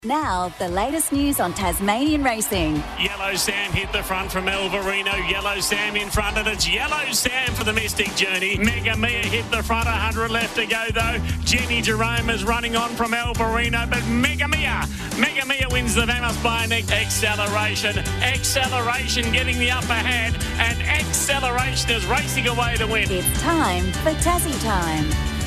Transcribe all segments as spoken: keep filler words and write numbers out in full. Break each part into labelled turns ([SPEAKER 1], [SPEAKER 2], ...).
[SPEAKER 1] Now, the latest news on Tasmanian racing.
[SPEAKER 2] Yellow Sam hit the front from Alvarino. Yellow Sam in front, and it's Yellow Sam for the Mystic Journey. Mega Mia hit the front, one hundred left to go though. Jenny Jerome is running on from Alvarino, but Mega Mia, Mega Mia wins the Vamos by neck. Acceleration, Acceleration getting the upper hand, and Acceleration is racing away to win.
[SPEAKER 1] It's time for Tassie Time.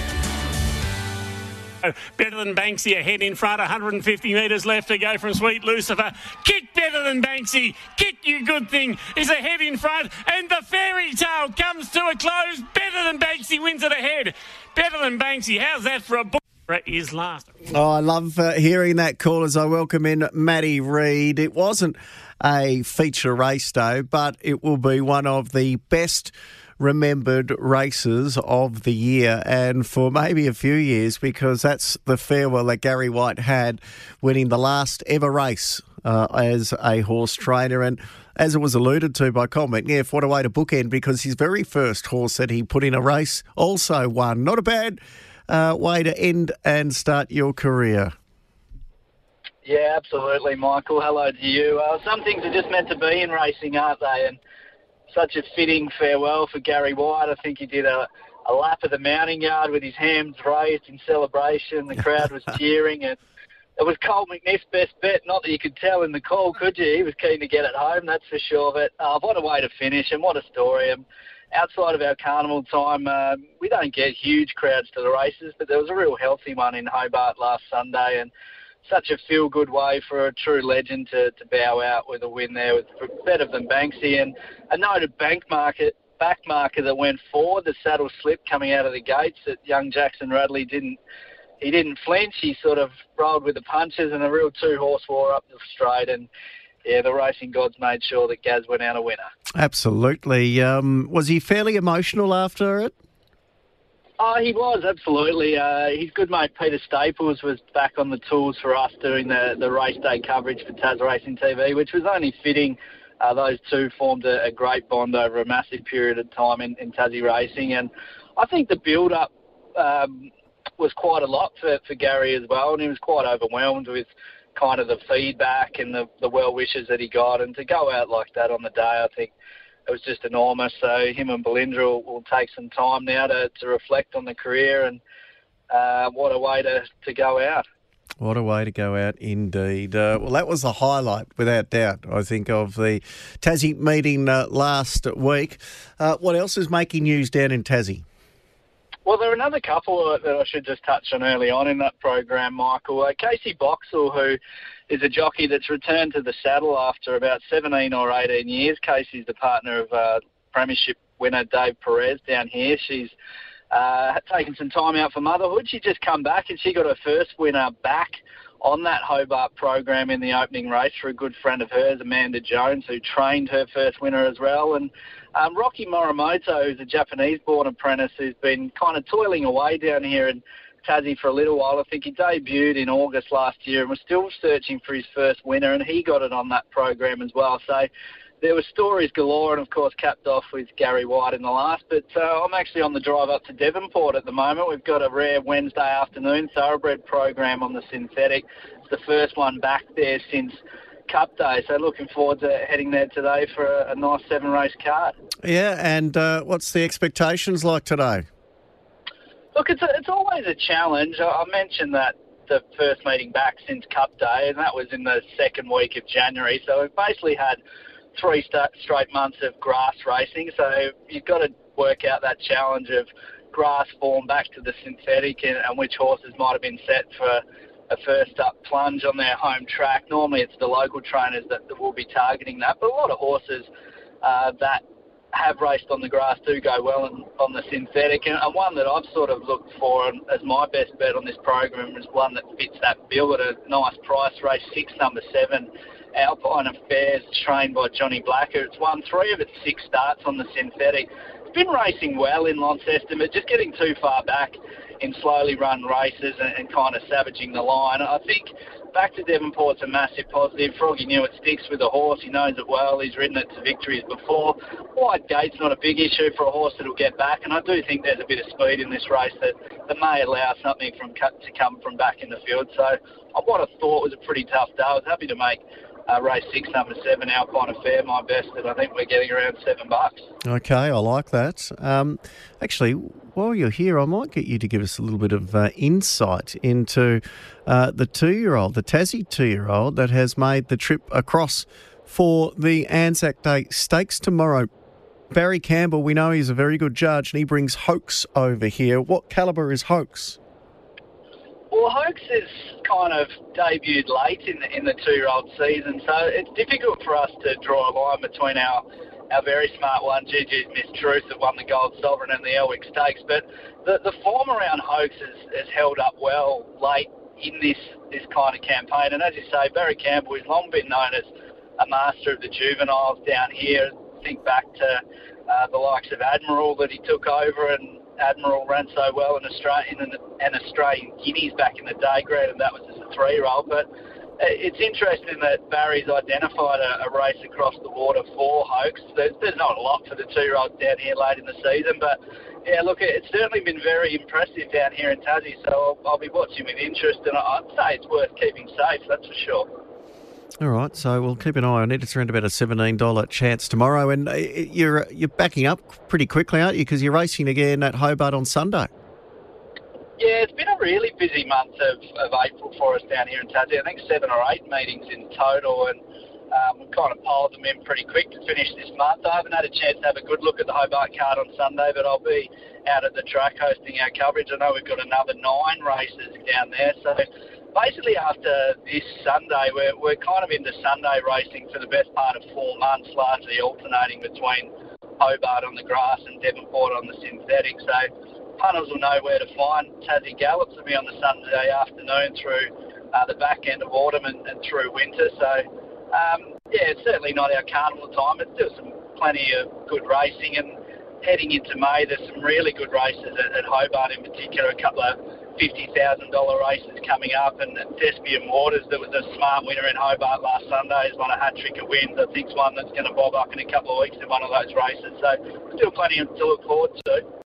[SPEAKER 2] Better Than Banksy ahead in front, one hundred fifty metres left to go from Sweet Lucifer. Kick Better Than Banksy, Kick You Good Thing is ahead in front, and the fairy tale comes to a close. Better Than Banksy wins it ahead. Better Than Banksy, how's that for a book? Is last.
[SPEAKER 3] Oh, I love uh, hearing that call as I welcome in Maddie Reid. It wasn't a feature race though, but it will be one of the best remembered races of the year, and for maybe a few years, because that's the farewell that Gary White had, winning the last ever race uh, as a horse trainer. And as it was alluded to by Col McNiff, what a way to bookend, because his very first horse that he put in a race also won. Not a bad uh, way to end and start your career.
[SPEAKER 4] Yeah, absolutely, Michael. Hello to you. Uh, some things are just meant to be in racing, aren't they? And such a fitting farewell for Gary White. I think he did a, a lap of the mounting yard with his hands raised in celebration. The crowd was cheering, and it was Col McNiff's best bet. Not that you could tell in the call, could you? He was keen to get it home, that's for sure. But uh, what a way to finish, and what a story. Um, outside of our carnival time, uh, we don't get huge crowds to the races, but there was a real healthy one in Hobart last Sunday, and such a feel-good way for a true legend to, to bow out with a win there with Better Than Banksy. And a noted bank market, back marker that went forward, the saddle slip coming out of the gates, that young Jackson Radley didn't he didn't flinch. He sort of rolled with the punches, and a real two-horse war up the straight. And, yeah, the racing gods made sure that Gaz went out a winner.
[SPEAKER 3] Absolutely. Um, was he fairly emotional after it?
[SPEAKER 4] Oh, he was, absolutely. Uh, his good mate Peter Staples was back on the tools for us doing the, the race day coverage for Tas Racing T V, which was only fitting. Uh, those two formed a, a great bond over a massive period of time in, in Tassie racing. And I think the build-up um, was quite a lot for, for Gary as well, and he was quite overwhelmed with kind of the feedback and the, the well wishes that he got. And to go out like that on the day, I think it was just enormous. So him and Belinda will, will take some time now to, to reflect on the career, and uh, what a way to, to go out.
[SPEAKER 3] What a way to go out indeed. Uh, well, that was the highlight, without doubt, I think, of the Tassie meeting uh, last week. Uh, what else is making news down in Tassie?
[SPEAKER 4] Well, there are another couple that I should just touch on early on in that program, Michael. Uh, Casey Boxall, who is a jockey that's returned to the saddle after about seventeen or eighteen years. Casey's the partner of uh, Premiership winner Dave Perez down here. She's uh, taken some time out for motherhood. She just come back, and she got her first winner back on that Hobart program in the opening race for a good friend of hers, Amanda Jones, who trained her first winner as well. And um, Rocky Morimoto, who's a Japanese-born apprentice who's been kind of toiling away down here in Tassie for a little while. I think he debuted in August last year and was still searching for his first winner, and he got it on that program as well. So there were stories galore, and of course capped off with Gary White in the last. But uh, I'm actually on the drive up to Devonport at the moment. We've got a rare Wednesday afternoon thoroughbred program on the synthetic. It's the first one back there since Cup Day, so looking forward to heading there today for a, a nice seven-race card.
[SPEAKER 3] Yeah, and uh, what's the expectations like today?
[SPEAKER 4] Look, it's a, it's always a challenge. I, I mentioned that the first meeting back since Cup Day, and that was in the second week of January. So we've basically had three st- straight months of grass racing. So you've got to work out that challenge of grass form back to the synthetic, and, and which horses might have been set for a first up plunge on their home track. Normally it's the local trainers that, that will be targeting that, but a lot of horses uh, that have raced on the grass do go well in, on the synthetic, and, and one that I've sort of looked for as my best bet on this program is one that fits that bill at a nice price. Race six, number seven, Alpine Affairs, trained by Johnny Blacker. It's won three of its six starts on the synthetic. It's been racing well in Launceston, but just getting too far back in slowly run races and, and kind of savaging the line. I think back to Devonport's a massive positive. Froggy knew it sticks with the horse. He knows it well. He's ridden it to victories before. Wide gate's not a big issue for a horse that'll get back, and I do think there's a bit of speed in this race that, that may allow something from to come from back in the field. So what I thought was a pretty tough day. I was happy to make uh, race six, number seven, Alpine Affair, my best, and I think we're getting around seven bucks.
[SPEAKER 3] Okay, I like that. Um, actually, while you're here, I might get you to give us a little bit of uh, insight into uh, the two-year-old, the Tassie two-year-old that has made the trip across for the Anzac Day Stakes tomorrow. Barry Campbell, we know he's a very good judge, and he brings Hoax over here. What calibre is Hoax?
[SPEAKER 4] Well, Hoax is kind of debuted late in the, in the two-year-old season, so it's difficult for us to draw a line between our our very smart one, Gigi's Miss Truth, that won the Gold Sovereign and the Elwick Stakes. But the, the form around Hoax has, has held up well late in this, this kind of campaign. And as you say, Barry Campbell has long been known as a master of the juveniles down here. Think back to uh, the likes of Admiral that he took over, and Admiral ran so well in Australian and, and Australian Guineas back in the day, granted that was as a three-year-old. But it's interesting that Barry's identified a, a race across the water for Hoax. There's, there's not a lot for the two-year-olds down here late in the season, but yeah, look, it's certainly been very impressive down here in Tassie, so I'll, I'll be watching with interest, and I'd say it's worth keeping safe, that's for sure.
[SPEAKER 3] All right, so we'll keep an eye on it. It's around about a seventeen dollars chance tomorrow, and you're you're backing up pretty quickly, aren't you? Because you're racing again at Hobart on Sunday.
[SPEAKER 4] Yeah, it's been a really busy month of, of April for us down here in Tassie. I think seven or eight meetings in total, and um, we've kind of piled them in pretty quick to finish this month. I haven't had a chance to have a good look at the Hobart card on Sunday, but I'll be out at the track hosting our coverage. I know we've got another nine races down there, so basically after this Sunday, we're, we're kind of into Sunday racing for the best part of four months, largely alternating between Hobart on the grass and Devonport on the synthetic. So punters will know where to find Tassie Gallops. Will be on the Sunday afternoon through uh, the back end of autumn and, and through winter. So, um, yeah, it's certainly not our carnival time. It's still some plenty of good racing. And heading into May, there's some really good races at, at Hobart in particular, a couple of fifty thousand dollars races coming up. And, and Thespian Waters, that was a smart winner in Hobart last Sunday, has won a hat-trick of wins. I think it's one that's going to bob up in a couple of weeks in one of those races. So still plenty to look forward to.